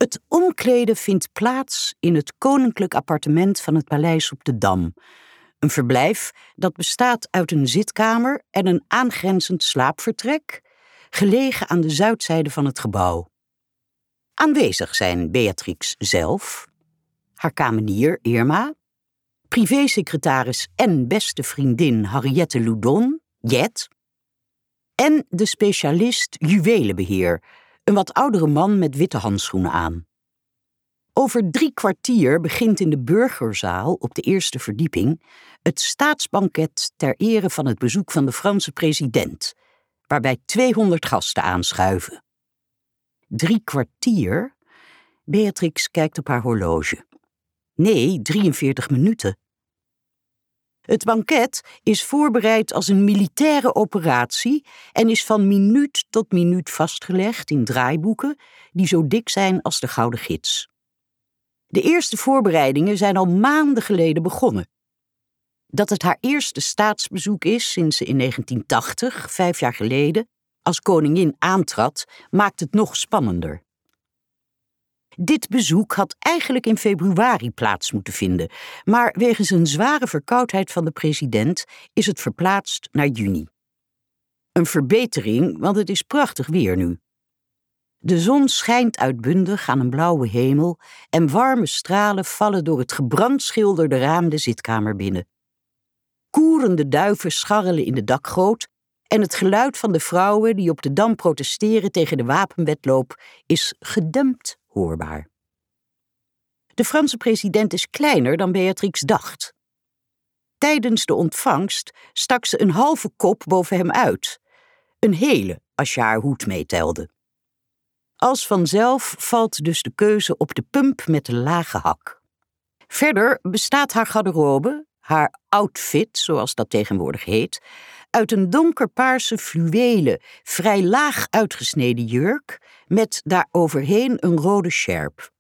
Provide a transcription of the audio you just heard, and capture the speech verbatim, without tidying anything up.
Het omkleden vindt plaats in het koninklijk appartement van het paleis op de Dam. Een verblijf dat bestaat uit een zitkamer en een aangrenzend slaapvertrek, gelegen aan de zuidzijde van het gebouw. Aanwezig zijn Beatrix zelf, haar kamenier Irma, privésecretaris en beste vriendin Henriette Loudon, Jet, en de specialist juwelenbeheer, een wat oudere man met witte handschoenen aan. Over drie kwartier begint in de burgerzaal op de eerste verdieping het staatsbanket ter ere van het bezoek van de Franse president, waarbij tweehonderd gasten aanschuiven. Drie kwartier? Beatrix kijkt op haar horloge. Nee, drieënveertig minuten. Het banket is voorbereid als een militaire operatie en is van minuut tot minuut vastgelegd in draaiboeken die zo dik zijn als de Gouden Gids. De eerste voorbereidingen zijn al maanden geleden begonnen. Dat het haar eerste staatsbezoek is sinds ze in negentien tachtig, vijf jaar geleden, als koningin aantrad, maakt het nog spannender. Dit bezoek had eigenlijk in februari plaats moeten vinden, maar wegens een zware verkoudheid van de president is het verplaatst naar juni. Een verbetering, want het is prachtig weer nu. De zon schijnt uitbundig aan een blauwe hemel en warme stralen vallen door het gebrandschilderde raam de zitkamer binnen. Koerende duiven scharrelen in de dakgoot en het geluid van de vrouwen die op de Dam protesteren tegen de wapenwetloop is gedempt hoorbaar. De Franse president is kleiner dan Beatrix dacht. Tijdens de ontvangst stak ze een halve kop boven hem uit. Een hele, als je haar hoed meetelde. Als vanzelf valt dus de keuze op de pump met de lage hak. Verder bestaat haar garderobe, haar outfit, zoals dat tegenwoordig heet, uit een donkerpaarse fluwelen, vrij laag uitgesneden jurk met daaroverheen een rode sjerp.